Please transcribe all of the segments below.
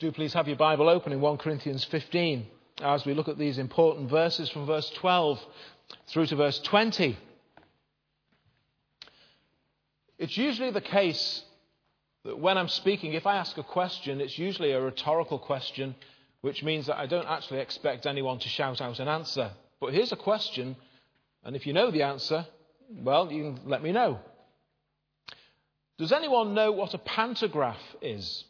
Do please have your Bible open in 1 Corinthians 15 as we look at these important verses from verse 12 through to verse 20. It's usually the case that when I'm speaking, if I ask a question, it's usually a rhetorical question, which means that I don't actually expect anyone to shout out an answer. But here's a question, and if you know the answer, well, you can let me know. Does anyone know what a pantograph is?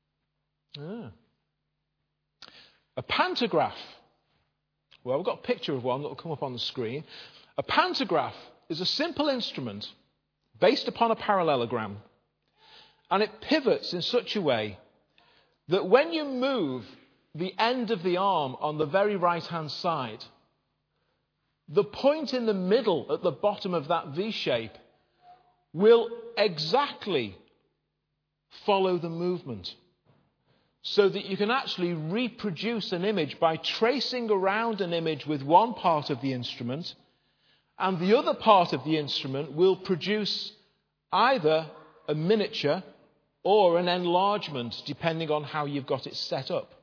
A pantograph. Well, we've got a picture of one that will come up on the screen. A pantograph is a simple instrument based upon a parallelogram, and it pivots in such a way that when you move the end of the arm on the very right-hand side, the point in the middle at the bottom of that V shape will exactly follow the movement, so that you can actually reproduce an image by tracing around an image with one part of the instrument, and the other part of the instrument will produce either a miniature or an enlargement, depending on how you've got it set up.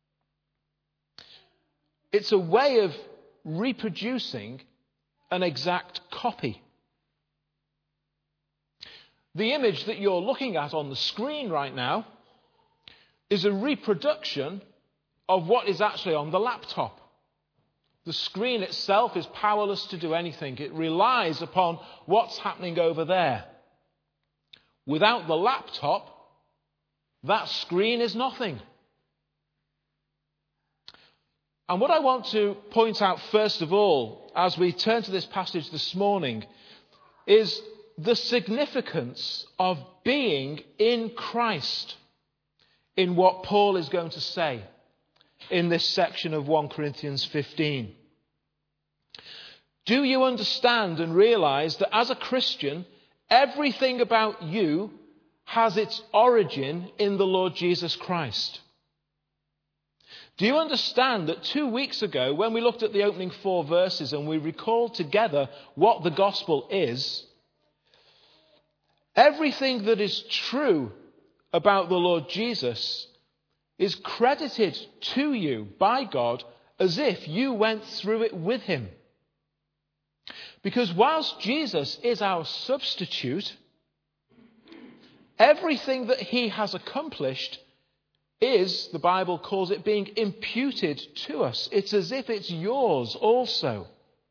It's a way of reproducing an exact copy. The image that you're looking at on the screen right now is a reproduction of what is actually on the laptop. The screen itself is powerless to do anything. It relies upon what's happening over there. Without the laptop, that screen is nothing. And what I want to point out first of all, as we turn to this passage this morning, is the significance of being in Christ in what Paul is going to say in this section of 1 Corinthians 15. Do you understand and realize that as a Christian, everything about you has its origin in the Lord Jesus Christ? Do you understand that 2 weeks ago, when we looked at the opening 4 verses and we recalled together what the gospel is, everything that is true about the Lord Jesus is credited to you by God as if you went through it with him. Because whilst Jesus is our substitute, everything that he has accomplished is, the Bible calls it, being imputed to us. It's as if it's yours also.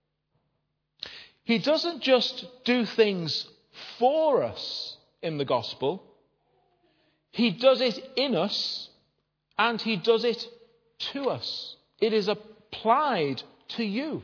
He doesn't just do things for us in the gospel. He does it in us, and he does it to us. It is applied to you.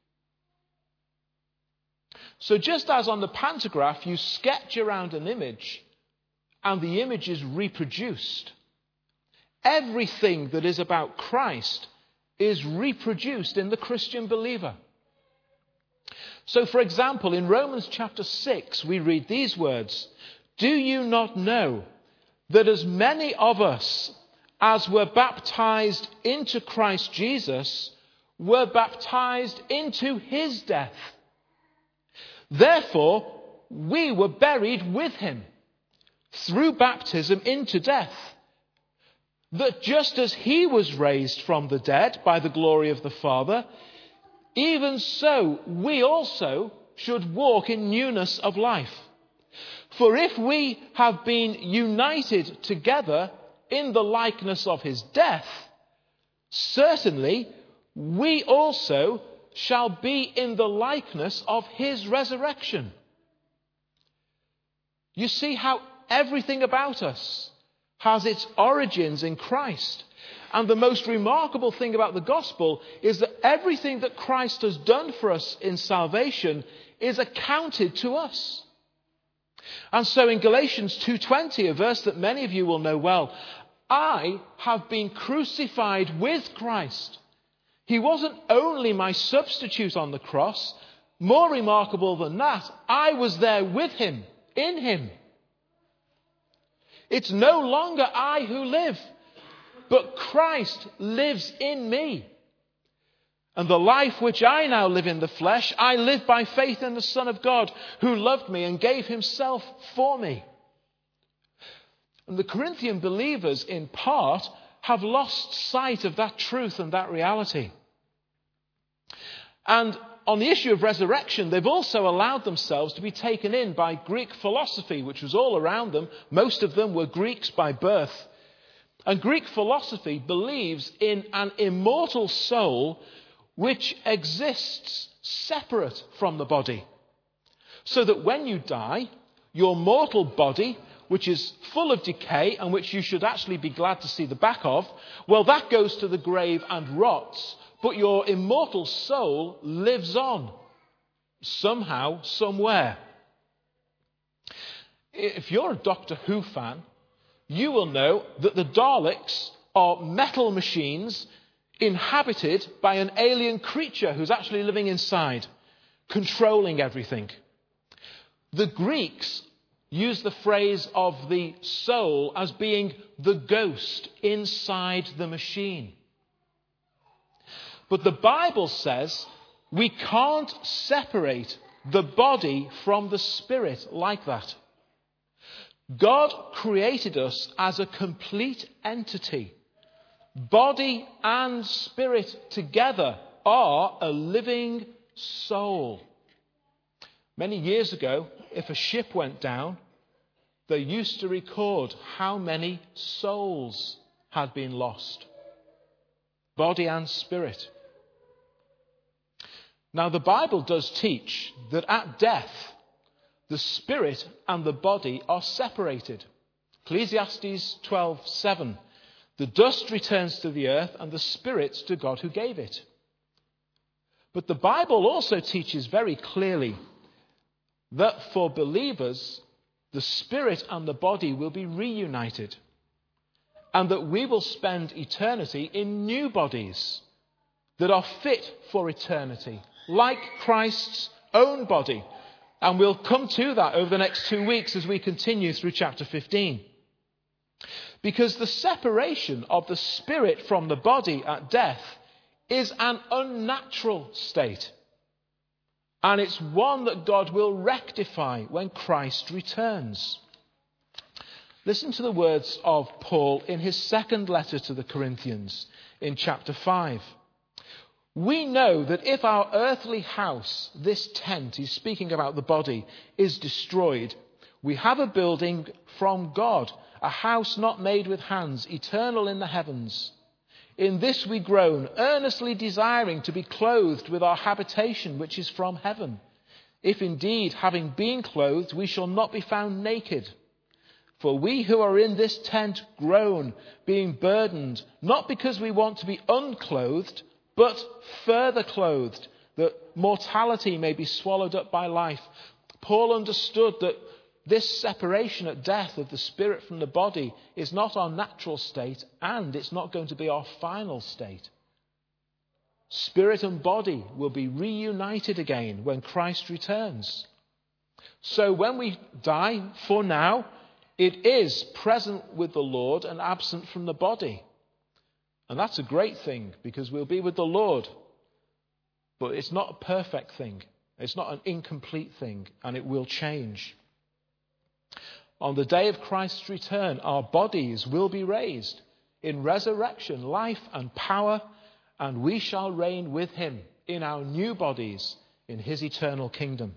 So just as on the pantograph you sketch around an image, and the image is reproduced, everything that is about Christ is reproduced in the Christian believer. So, for example, in Romans chapter 6, we read these words, "Do you not know that as many of us as were baptized into Christ Jesus were baptized into his death? Therefore, we were buried with him through baptism into death, that just as he was raised from the dead by the glory of the Father, even so we also should walk in newness of life. For if we have been united together in the likeness of his death, certainly we also shall be in the likeness of his resurrection." You see how everything about us has its origins in Christ. And the most remarkable thing about the gospel is that everything that Christ has done for us in salvation is accounted to us. And so in Galatians 2:20, a verse that many of you will know well, I have been crucified with Christ. He wasn't only my substitute on the cross. More remarkable than that, I was there with him, in him. It's no longer I who live, but Christ lives in me. And the life which I now live in the flesh, I live by faith in the Son of God, who loved me and gave himself for me. And the Corinthian believers, in part, have lost sight of that truth and that reality. And on the issue of resurrection, they've also allowed themselves to be taken in by Greek philosophy, which was all around them. Most of them were Greeks by birth. And Greek philosophy believes in an immortal soul which exists separate from the body. So that when you die, your mortal body, which is full of decay and which you should actually be glad to see the back of, well, that goes to the grave and rots, but your immortal soul lives on, somehow, somewhere. If you're a Doctor Who fan, you will know that the Daleks are metal machines inhabited by an alien creature who's actually living inside, controlling everything. The Greeks use the phrase of the soul as being the ghost inside the machine. But the Bible says we can't separate the body from the spirit like that. God created us as a complete entity. Body and spirit together are a living soul. Many years ago, if a ship went down, they used to record how many souls had been lost. Body and spirit. Now, the Bible does teach that at death, the spirit and the body are separated. Ecclesiastes 12:7. The dust returns to the earth and the spirit to God who gave it. But the Bible also teaches very clearly that for believers, the spirit and the body will be reunited, and that we will spend eternity in new bodies that are fit for eternity, like Christ's own body. And we'll come to that over the next 2 weeks as we continue through chapter 15. Because the separation of the spirit from the body at death is an unnatural state. And it's one that God will rectify when Christ returns. Listen to the words of Paul in his second letter to the Corinthians in chapter 5. We know that if our earthly house, this tent, he's speaking about the body, is destroyed, we have a building from God, a house not made with hands, eternal in the heavens. In this we groan, earnestly desiring to be clothed with our habitation which is from heaven. If indeed, having been clothed, we shall not be found naked. For we who are in this tent groan, being burdened, not because we want to be unclothed, but further clothed, that mortality may be swallowed up by life. Paul understood that this separation at death of the spirit from the body is not our natural state, and it's not going to be our final state. Spirit and body will be reunited again when Christ returns. So when we die, for now, it is present with the Lord and absent from the body. And that's a great thing, because we'll be with the Lord. But it's not a perfect thing. It's not an incomplete thing, and it will change. On the day of Christ's return, our bodies will be raised in resurrection, life and power, and we shall reign with him in our new bodies in his eternal kingdom.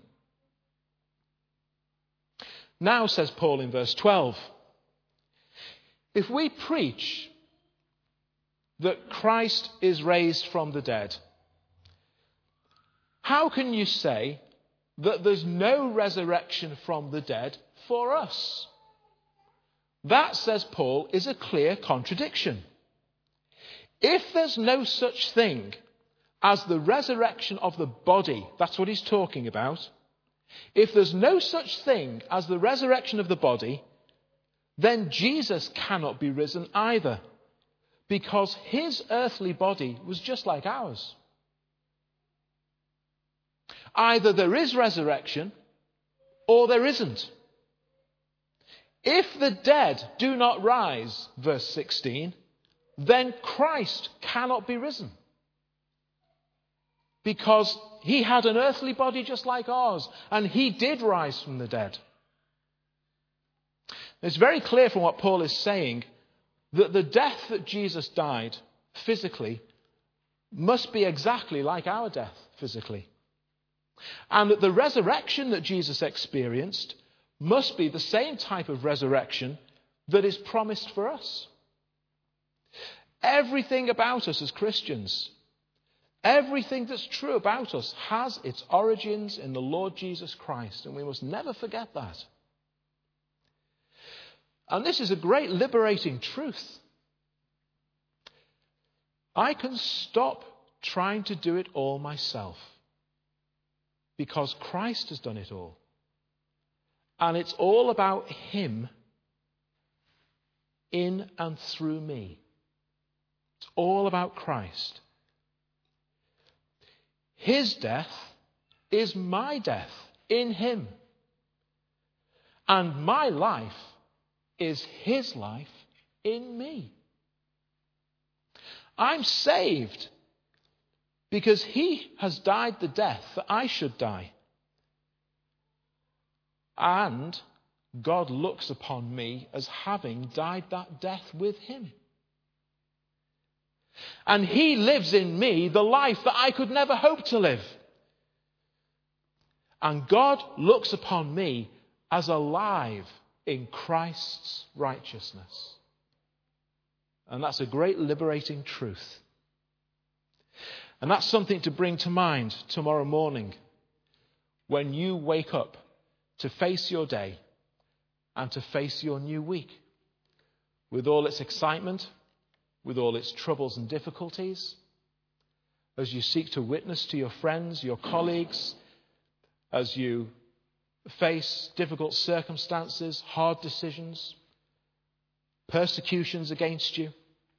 Now, says Paul in verse 12, if we preach that Christ is raised from the dead, how can you say that there's no resurrection from the dead for us? That, says Paul, is a clear contradiction. If there's no such thing as the resurrection of the body, that's what he's talking about. If there's no such thing as the resurrection of the body, then Jesus cannot be risen either, because his earthly body was just like ours. Either there is resurrection or there isn't. If the dead do not rise, verse 16, then Christ cannot be risen. Because he had an earthly body just like ours, and he did rise from the dead. It's very clear from what Paul is saying that the death that Jesus died physically must be exactly like our death physically. And that the resurrection that Jesus experienced must be the same type of resurrection that is promised for us. Everything about us as Christians, everything that's true about us has its origins in the Lord Jesus Christ, and we must never forget that. And this is a great liberating truth. I can stop trying to do it all myself because Christ has done it all. And it's all about him in and through me. It's all about Christ. His death is my death in him. And my life is his life in me. I'm saved because he has died the death that I should die. And God looks upon me as having died that death with him. And he lives in me the life that I could never hope to live. And God looks upon me as alive in Christ's righteousness. And that's a great liberating truth. And that's something to bring to mind tomorrow morning when you wake up to face your day and to face your new week with all its excitement, with all its troubles and difficulties, as you seek to witness to your friends, your colleagues, as you face difficult circumstances, hard decisions, persecutions against you.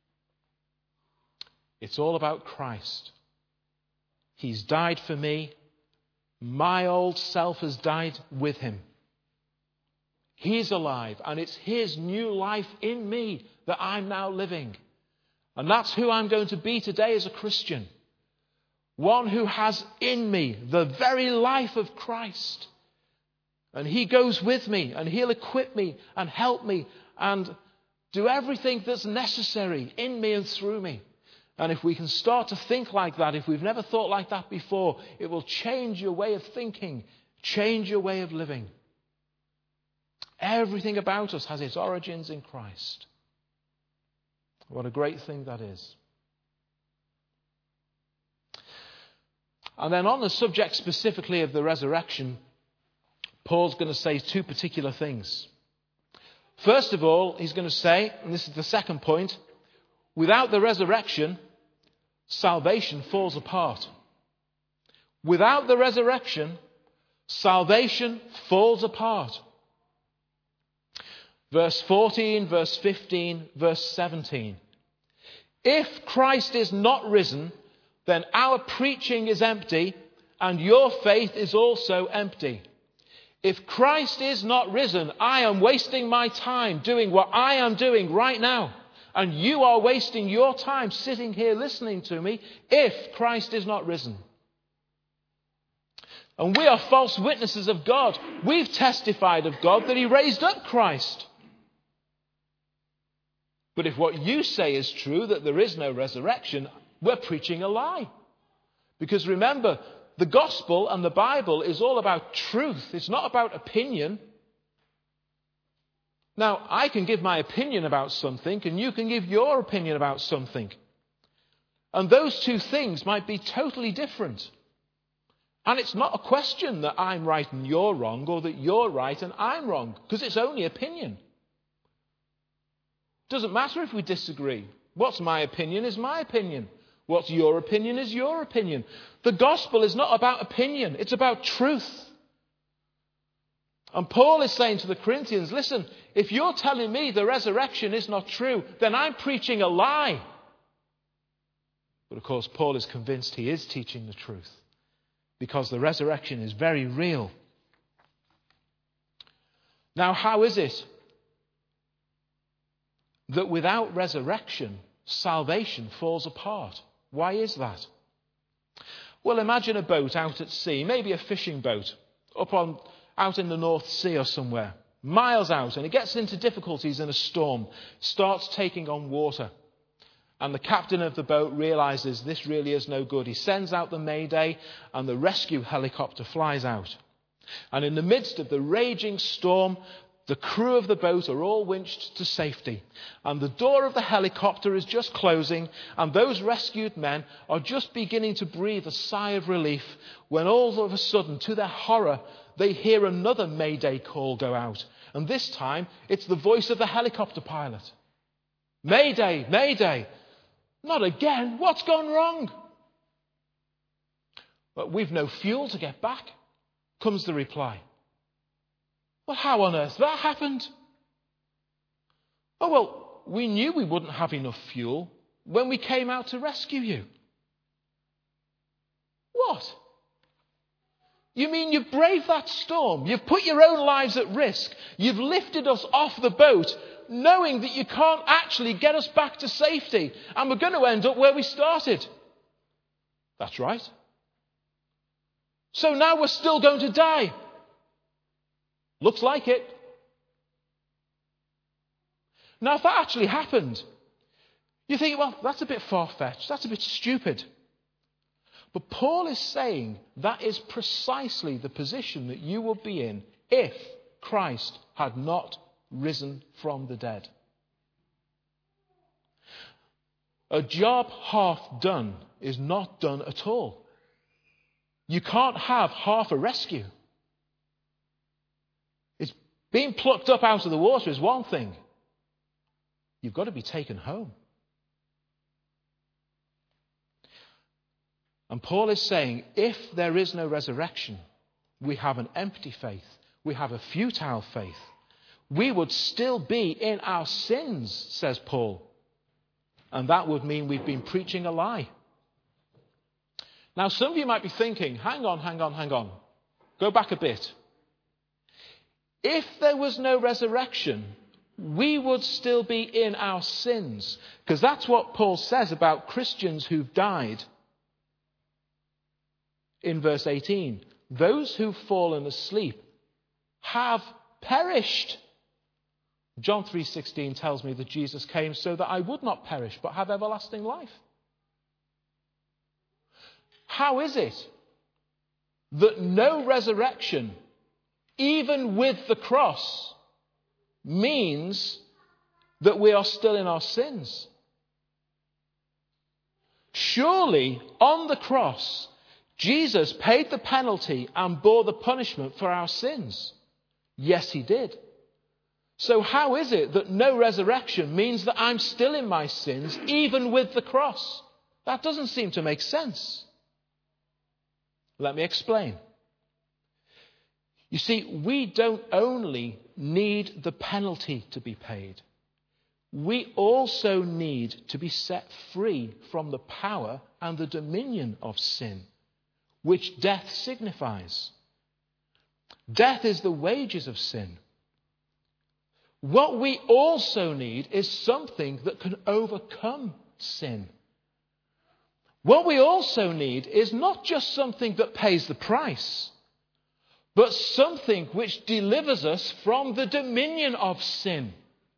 It's all about Christ. He's died for me. My old self has died with him. He's alive, and it's his new life in me that I'm now living. And that's who I'm going to be today as a Christian. One who has in me the very life of Christ. And he goes with me, and he'll equip me and help me and do everything that's necessary in me and through me. And if we can start to think like that, if we've never thought like that before, it will change your way of thinking, change your way of living. Everything about us has its origins in Christ. What a great thing that is. And then on the subject specifically of the resurrection, Paul's going to say two particular things. First of all, he's going to say, and this is the second point, without the resurrection, salvation falls apart. Without the resurrection, salvation falls apart. Verse 14, verse 15, verse 17. If Christ is not risen, then our preaching is empty, and your faith is also empty. If Christ is not risen, I am wasting my time doing what I am doing right now. And you are wasting your time sitting here listening to me if Christ is not risen. And we are false witnesses of God. We've testified of God that he raised up Christ. But if what you say is true, that there is no resurrection, we're preaching a lie. Because remember, the gospel and the Bible is all about truth. It's not about opinion. Now, I can give my opinion about something, and you can give your opinion about something. And those two things might be totally different. And it's not a question that I'm right and you're wrong, or that you're right and I'm wrong, because it's only opinion. Doesn't matter if we disagree. What's my opinion is my opinion. What's your opinion is your opinion. The gospel is not about opinion. It's about truth. And Paul is saying to the Corinthians, listen, if you're telling me the resurrection is not true, then I'm preaching a lie. But of course, Paul is convinced he is teaching the truth, because the resurrection is very real. Now, how is it that without resurrection, salvation falls apart? Why is that? Well, imagine a boat out at sea, maybe a fishing boat, out in the North Sea or somewhere. miles out, and it gets into difficulties in a storm, starts taking on water. And the captain of the boat realizes this really is no good. He sends out the mayday, and the rescue helicopter flies out. And in the midst of the raging storm, the crew of the boat are all winched to safety. And the door of the helicopter is just closing, and those rescued men are just beginning to breathe a sigh of relief when all of a sudden, to their horror, they hear another mayday call go out. And this time, it's the voice of the helicopter pilot. Mayday, mayday. Not again. What's gone wrong? But we've no fuel to get back, comes the reply. Well, how on earth that happened? Oh, well, we knew we wouldn't have enough fuel when we came out to rescue you. What? You mean you've braved that storm? You've put your own lives at risk. You've lifted us off the boat, knowing that you can't actually get us back to safety, and we're going to end up where we started. That's right. So now we're still going to die. Looks like it. Now, if that actually happened, you think, well, that's a bit far-fetched. That's a bit stupid. But Paul is saying that is precisely the position that you would be in if Christ had not risen from the dead. A job half done is not done at all. You can't have half a rescue. It's being plucked up out of the water is one thing. You've got to be taken home. And Paul is saying, if there is no resurrection, we have an empty faith. We have a futile faith. We would still be in our sins, says Paul. And that would mean we've been preaching a lie. Now, some of you might be thinking, hang on. Go back a bit. If there was no resurrection, we would still be in our sins. Because that's what Paul says about Christians who've died. In verse 18, those who've fallen asleep have perished. John 3:16 tells me that Jesus came so that I would not perish but have everlasting life. How is it that no resurrection, even with the cross, means that we are still in our sins? Surely, on the cross, Jesus paid the penalty and bore the punishment for our sins. Yes, he did. So how is it that no resurrection means that I'm still in my sins, even with the cross? That doesn't seem to make sense. Let me explain. You see, we don't only need the penalty to be paid. We also need to be set free from the power and the dominion of sin, which death signifies. Death is the wages of sin. What we also need is something that can overcome sin. What we also need is not just something that pays the price, but something which delivers us from the dominion of sin.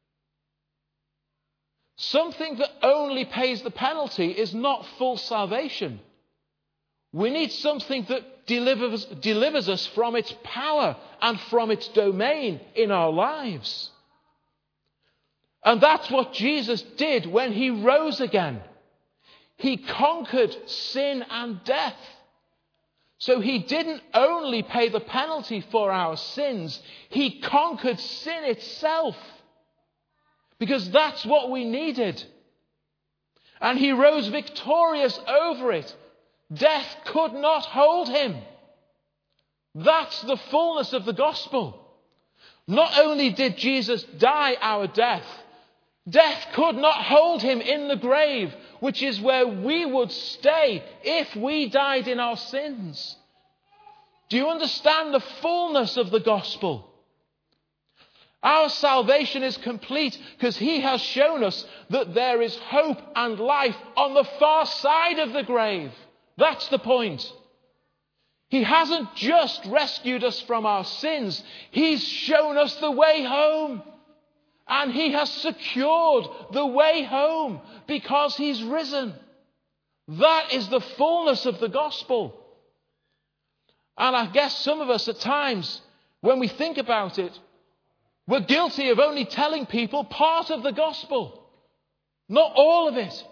Something that only pays the penalty is not full salvation. We need something that delivers us from its power and from its domain in our lives. And that's what Jesus did when he rose again. He conquered sin and death. So he didn't only pay the penalty for our sins, he conquered sin itself. Because that's what we needed. And he rose victorious over it. Death could not hold him. That's the fullness of the gospel. Not only did Jesus die our death, death could not hold him in the grave, which is where we would stay if we died in our sins. Do you understand the fullness of the gospel? Our salvation is complete because he has shown us that there is hope and life on the far side of the grave. That's the point. He hasn't just rescued us from our sins. He's shown us the way home. And he has secured the way home because he's risen. That is the fullness of the gospel. And I guess some of us at times, when we think about it, we're guilty of only telling people part of the gospel, not all of it.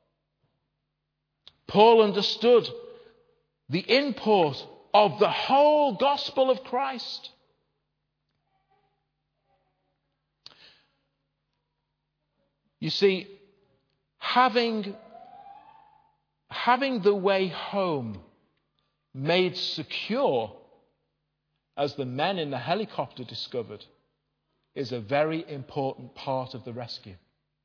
Paul understood the import of the whole gospel of Christ. You see, having the way home made secure, as the men in the helicopter discovered, is a very important part of the rescue.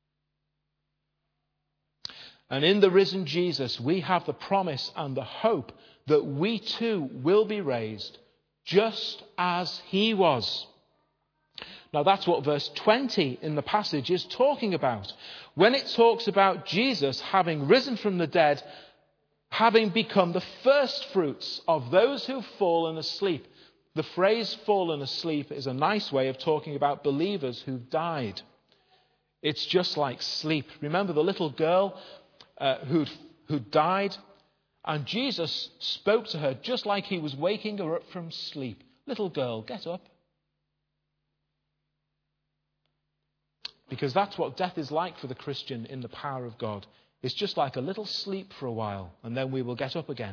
And in the risen Jesus, we have the promise and the hope that we too will be raised just as he was. Now that's what verse 20 in the passage is talking about. When it talks about Jesus having risen from the dead, having become the first fruits of those who've fallen asleep. The phrase fallen asleep is a nice way of talking about believers who've died. It's just like sleep. Remember the little girl who'd died? And Jesus spoke to her just like he was waking her up from sleep. Little girl, get up. Because that's what death is like for the Christian in the power of God. It's just like a little sleep for a while, and then we will get up again.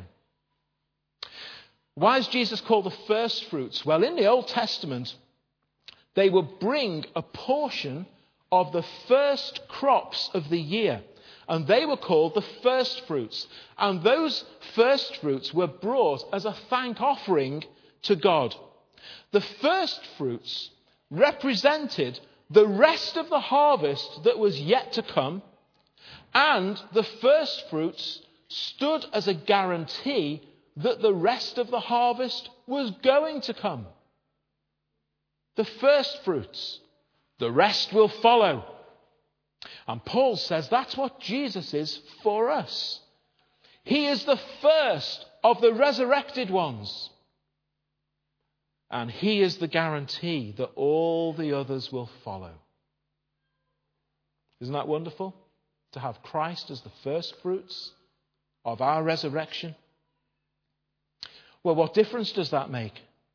Why is Jesus called the first fruits? Well, in the Old Testament, they would bring a portion of the first crops of the year, and they were called the first fruits. And those first fruits were brought as a thank offering to God. The first fruits represented the rest of the harvest that was yet to come, and the first fruits stood as a guarantee that the rest of the harvest was going to come. The first fruits, the rest will follow. And Paul says that's what Jesus is for us. He is the first of the resurrected ones. And he is the guarantee that all the others will follow. Isn't that wonderful? To have Christ as the first fruits of our resurrection. Well, what difference does that make?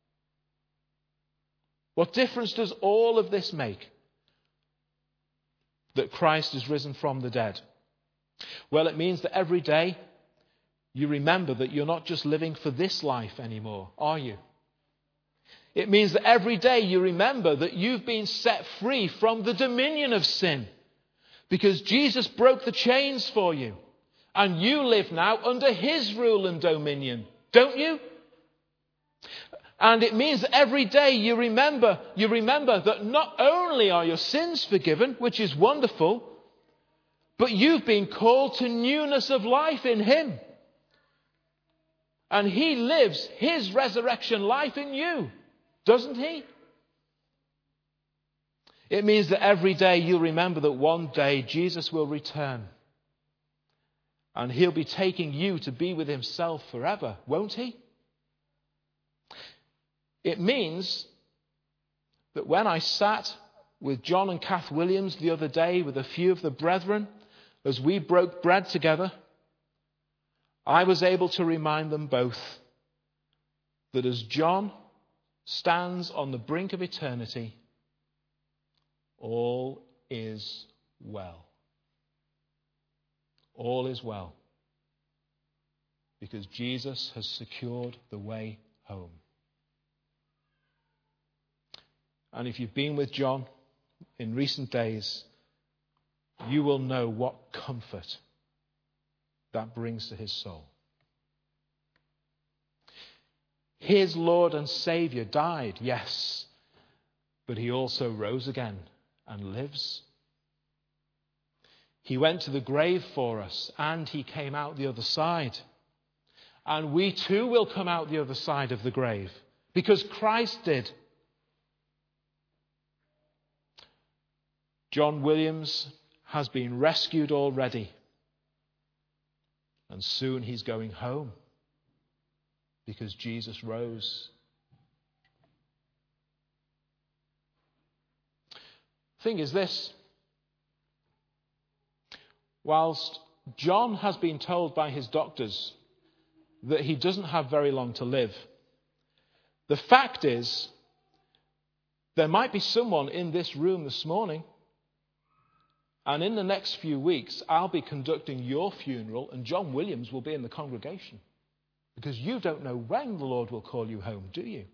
What difference does all of this make? That Christ is risen from the dead. Well, it means that every day you remember that you're not just living for this life anymore, are you? It means that every day you remember that you've been set free from the dominion of sin. Because Jesus broke the chains for you. And you live now under his rule and dominion. Don't you? And it means that every day you remember that not only are your sins forgiven, which is wonderful, but you've been called to newness of life in him. And he lives his resurrection life in you, doesn't he? It means that every day you remember that one day Jesus will return. And he'll be taking you to be with himself forever, won't he? It means that when I sat with John and Kath Williams the other day with a few of the brethren, as we broke bread together, I was able to remind them both that as John stands on the brink of eternity, all is well. All is well. Because Jesus has secured the way home. And if you've been with John in recent days, you will know what comfort that brings to his soul. His Lord and Saviour died, yes, but he also rose again and lives. He went to the grave for us and he came out the other side. And we too will come out the other side of the grave because Christ did. John Williams has been rescued already. And soon he's going home. because Jesus rose. Thing is this. Whilst John has been told by his doctors that he doesn't have very long to live, the fact is there might be someone in this room this morning, and in the next few weeks I'll be conducting your funeral and John Williams will be in the congregation, because you don't know when the Lord will call you home, do you?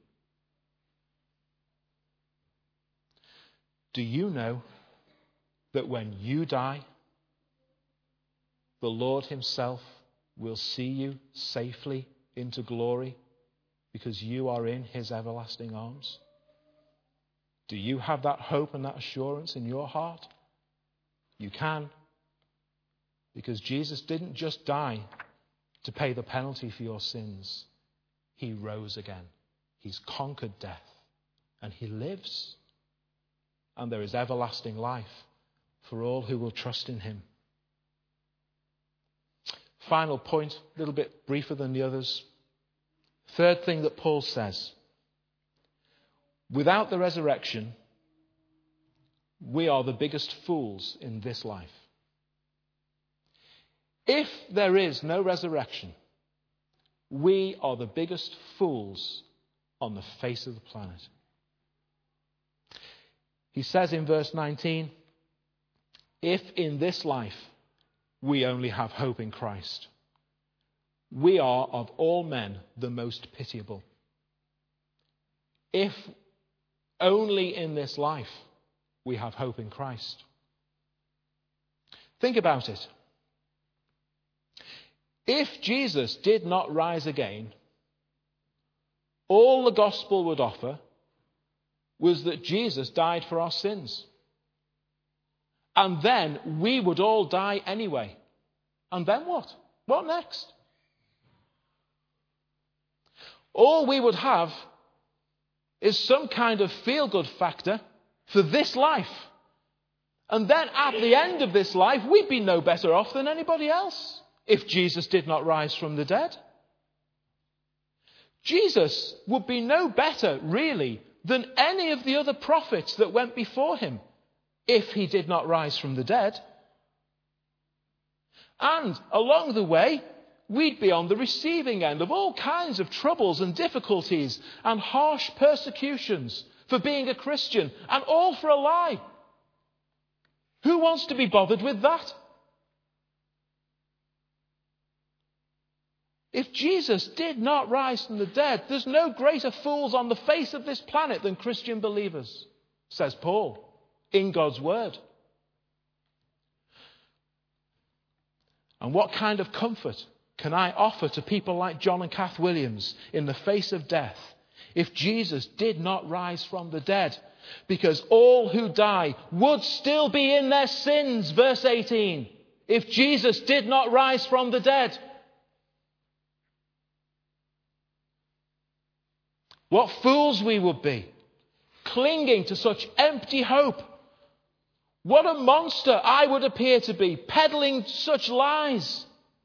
Do you know that when you die, the Lord himself will see you safely into glory because you are in his everlasting arms? Do you have that hope and that assurance in your heart? You can, because Jesus didn't just die to pay the penalty for your sins. He rose again. He's conquered death and he lives. And there is everlasting life for all who will trust in him. Final point, a little bit briefer than the others. Third thing that Paul says. Without the resurrection, we are the biggest fools in this life. If there is no resurrection, we are the biggest fools on the face of the planet. He says in verse 19, if in this life we only have hope in Christ, we are of all men the most pitiable. If only in this life we have hope in Christ. Think about it. If Jesus did not rise again, all the gospel would offer was that Jesus died for our sins. And then we would all die anyway. And then what? What next? All we would have is some kind of feel-good factor for this life. And then at the end of this life, we'd be no better off than anybody else if Jesus did not rise from the dead. Jesus would be no better, really, than any of the other prophets that went before him if he did not rise from the dead. And along the way, we'd be on the receiving end of all kinds of troubles and difficulties and harsh persecutions for being a Christian, and all for a lie. Who wants to be bothered with that? If Jesus did not rise from the dead, there's no greater fools on the face of this planet than Christian believers, says Paul, in God's word. And what kind of comfort can I offer to people like John and Kath Williams in the face of death if Jesus did not rise from the dead? Because all who die would still be in their sins, verse 18, if Jesus did not rise from the dead. What fools we would be, clinging to such empty hope. What a monster I would appear to be, peddling such lies.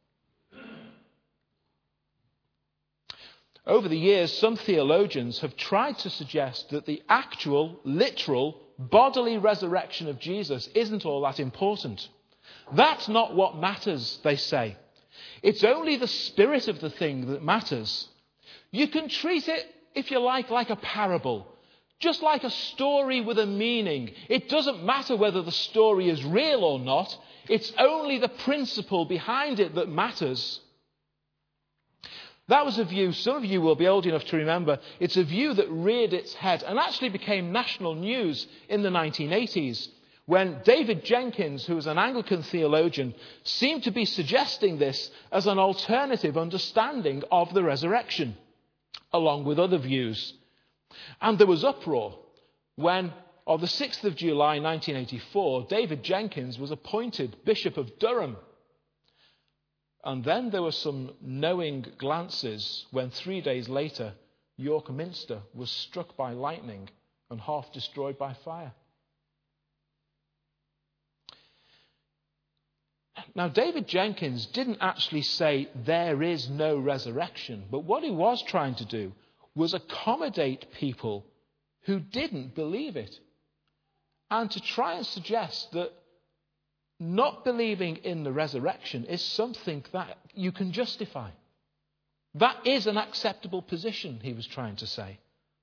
Over the years, some theologians have tried to suggest that the actual, literal, bodily resurrection of Jesus isn't all that important. That's not what matters, they say. It's only the spirit of the thing that matters. You can treat it, if you like a parable, just like a story with a meaning. It doesn't matter whether the story is real or not. It's only the principle behind it that matters. That was a view, some of you will be old enough to remember, it's a view that reared its head and actually became national news in the 1980s, when David Jenkins, who was an Anglican theologian, seemed to be suggesting this as an alternative understanding of the resurrection, along with other views. And there was uproar when, on the 6th of July 1984, David Jenkins was appointed Bishop of Durham. And then there were some knowing glances when 3 days later, York Minster was struck by lightning and half destroyed by fire. Now, David Jenkins didn't actually say there is no resurrection, but what he was trying to do was accommodate people who didn't believe it, and to try and suggest that not believing in the resurrection is something that you can justify. That is an acceptable position, he was trying to say.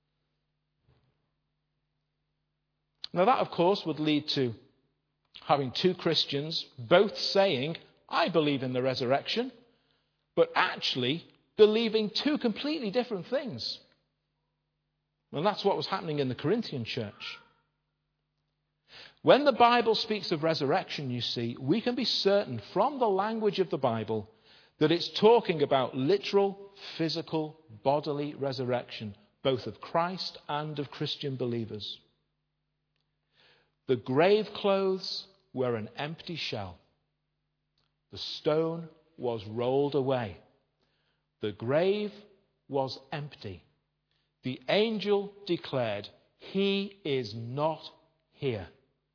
Now that, of course, would lead to having two Christians both saying, I believe in the resurrection, but actually believing two completely different things. Well, that's what was happening in the Corinthian church. When the Bible speaks of resurrection, you see, we can be certain from the language of the Bible that it's talking about literal, physical, bodily resurrection, both of Christ and of Christian believers. The grave clothes were an empty shell. The stone was rolled away. The grave was empty. The angel declared, "He is not here."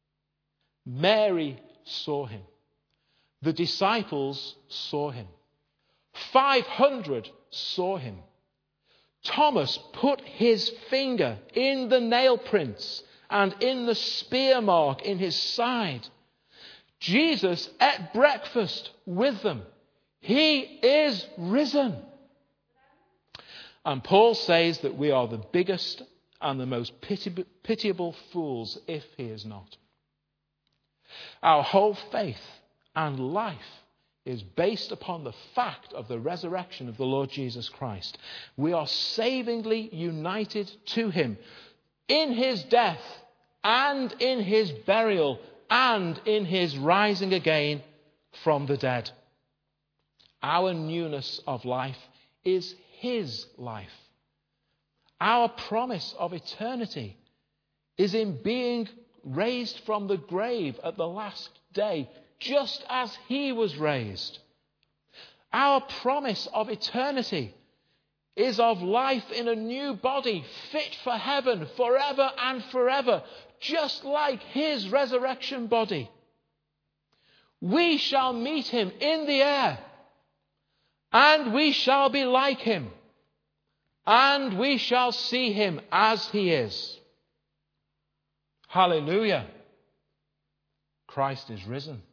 Mary saw him. The disciples saw him. 500 saw him. Thomas put his finger in the nail prints and in the spear mark in his side. Jesus ate breakfast with them. He is risen. And Paul says that we are the biggest and the most pitiable fools if he is not. Our whole faith and life is based upon the fact of the resurrection of the Lord Jesus Christ. We are savingly united to him in his death and in his burial and in his rising again from the dead. Our newness of life is his life. Our promise of eternity is in being raised from the grave at the last day, just as he was raised. Our promise of eternity is of life in a new body, fit for heaven forever and forever, just like his resurrection body. We shall meet him in the air, and we shall be like him, and we shall see him as he is. Hallelujah. Christ is risen.